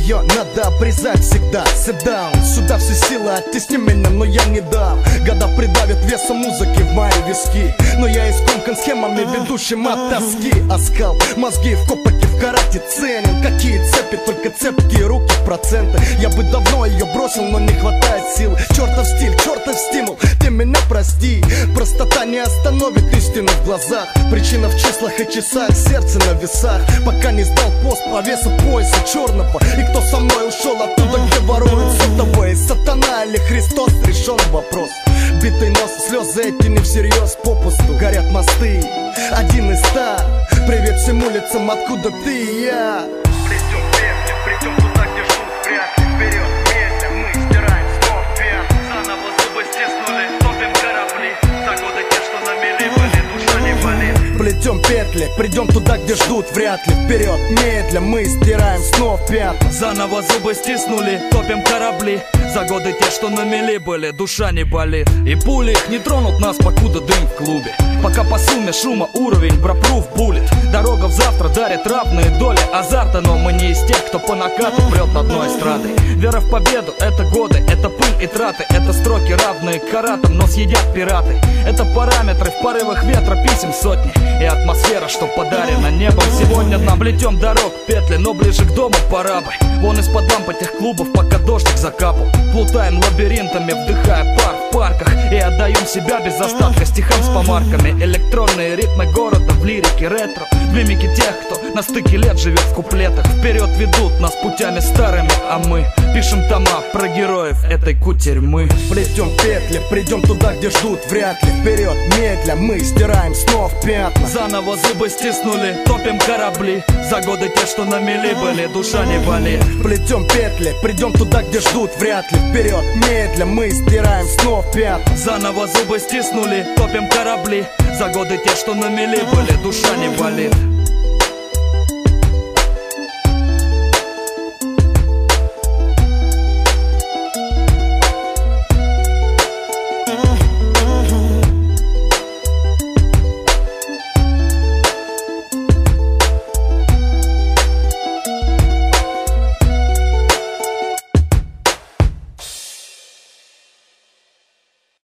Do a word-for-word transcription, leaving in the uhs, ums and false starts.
ее надо обрезать всегда. Sit down, сюда все силы, оттесни меня, но я не дам. Года придавят весом музыки в мои виски, но я искомкан схемами, ведущим от тоски. Оскал, мозги в копоте, в карате ценен. Какие цепи, только цепкие руки, проценты. Я бы давно ее бросил, но не хватает сил. Чертов стиль, чертов стимул, ты меня прости. Простота не остановит истину в глазах. Причина в числах и часах, сердце на весах. Пока не сдал пост по весу пояса черного. И кто со мной ушел оттуда, где воруют сотовые? Сатана или Христос, решен вопрос. Битый нос, слезы эти не всерьез, попусту горят мосты, один из ста. Привет всем улицам, откуда ты и я. Плетем песни, придем туда, где ждут, вряд ли. Вперед, медля, мы стираем снов пят. Заново зубы стиснули, топим корабли. За годы те, что на мели были, душа не болит. Плетем петли, придем туда, где ждут, вряд ли. Вперед, медля, мы стираем снов пятна. Заново зубы стиснули, топим корабли. За годы те, что на мели были, душа не болит. И пули их не тронут нас, покуда дым в клубе. Пока по сумме шума уровень брапруф булит. Дорога в завтра дарит равные доли азарта. Но мы не из тех, кто по накату прет над дно эстрады. Вера в победу — это годы, это пыль и траты. Это строки, равные каратам, но съедят пираты. Это параметры в порывах ветра, писем сотни. И атмосфера, что подарена небом. Сегодня нам плетем дорог, петли, но ближе к дому пора бы. Вон из-под ламп этих клубов, пока дождик закапал. Плутаем лабиринтами, вдыхая пар в парках. И отдаем себя без остатка стихам с помарками. Электронные ритмы города в лирике ретро. В мимике тех, кто на стыке лет живет в куплетах. Вперед ведут нас путями старыми, а мы пишем тома про героев этой кутерьмы. Плетем петли, придем туда, где ждут, вряд ли. Вперед, медля, мы стираем снов пятна. Заново зубы стиснули, топим корабли. За годы те, что на мели были, душа не болит. Плетем петли, придем туда, где ждут, вряд ли. Вперед, медля, мы стираем снов пятна. Заново зубы стиснули, топим корабли. За годы те, что на мели были, душа не болит.